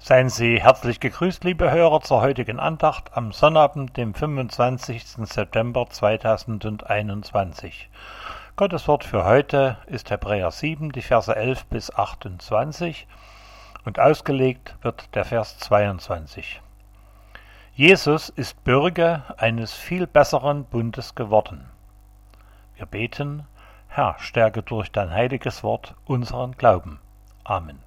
Seien Sie herzlich gegrüßt, liebe Hörer, zur heutigen Andacht am Sonnabend, dem 25. September 2021. Gottes Wort für heute ist Hebräer 7, die Verse 11 bis 28 und ausgelegt wird der Vers 22. Jesus ist Bürger eines viel besseren Bundes geworden. Wir beten: Herr, stärke durch dein heiliges Wort unseren Glauben. Amen.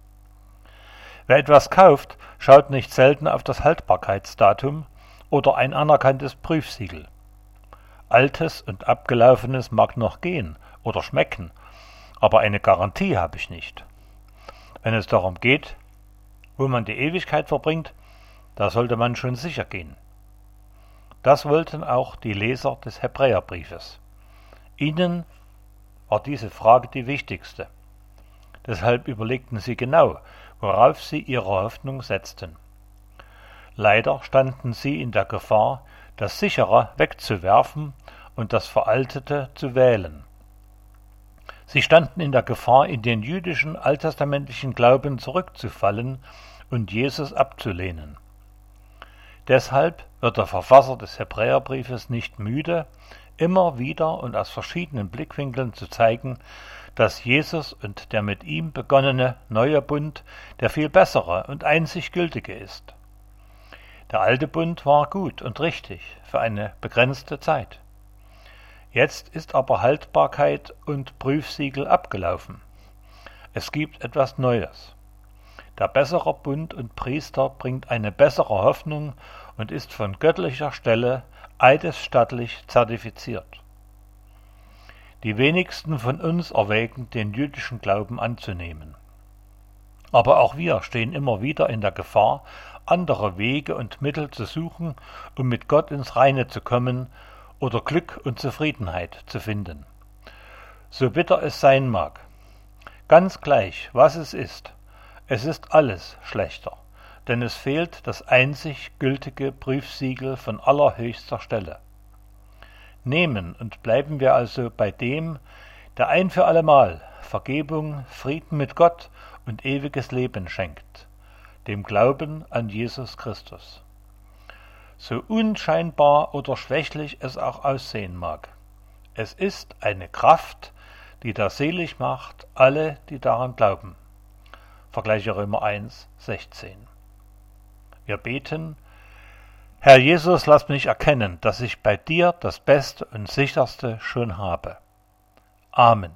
Wer etwas kauft, schaut nicht selten auf das Haltbarkeitsdatum oder ein anerkanntes Prüfsiegel. Altes und Abgelaufenes mag noch gehen oder schmecken, aber eine Garantie habe ich nicht. Wenn es darum geht, wo man die Ewigkeit verbringt, da sollte man schon sicher gehen. Das wollten auch die Leser des Hebräerbriefes. Ihnen war diese Frage die wichtigste. Deshalb überlegten sie genau, worauf sie ihre Hoffnung setzten. Leider standen sie in der Gefahr, das Sichere wegzuwerfen und das Veraltete zu wählen. Sie standen in der Gefahr, in den jüdischen alttestamentlichen Glauben zurückzufallen und Jesus abzulehnen. Deshalb wird der Verfasser des Hebräerbriefes nicht müde, immer wieder und aus verschiedenen Blickwinkeln zu zeigen, dass Jesus und der mit ihm begonnene neue Bund der viel bessere und einzig gültige ist. Der alte Bund war gut und richtig für eine begrenzte Zeit. Jetzt ist aber Haltbarkeit und Prüfsiegel abgelaufen. Es gibt etwas Neues. Der bessere Bund und Priester bringt eine bessere Hoffnung und ist von göttlicher Stelle eidesstattlich zertifiziert. Die wenigsten von uns erwägen, den jüdischen Glauben anzunehmen. Aber auch wir stehen immer wieder in der Gefahr, andere Wege und Mittel zu suchen, um mit Gott ins Reine zu kommen oder Glück und Zufriedenheit zu finden. So bitter es sein mag. Ganz gleich, was es ist alles schlechter, denn es fehlt das einzig gültige Prüfsiegel von allerhöchster Stelle. Nehmen und bleiben wir also bei dem, der ein für allemal Vergebung, Frieden mit Gott und ewiges Leben schenkt, dem Glauben an Jesus Christus. So unscheinbar oder schwächlich es auch aussehen mag, es ist eine Kraft, die da selig macht alle, die daran glauben. Vergleiche Römer 1, 16. Wir beten: Herr Jesus, lass mich erkennen, dass ich bei dir das Beste und Sicherste schon habe. Amen.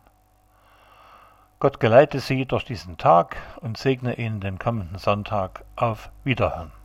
Gott geleite Sie durch diesen Tag und segne Ihnen den kommenden Sonntag. Auf Wiederhören.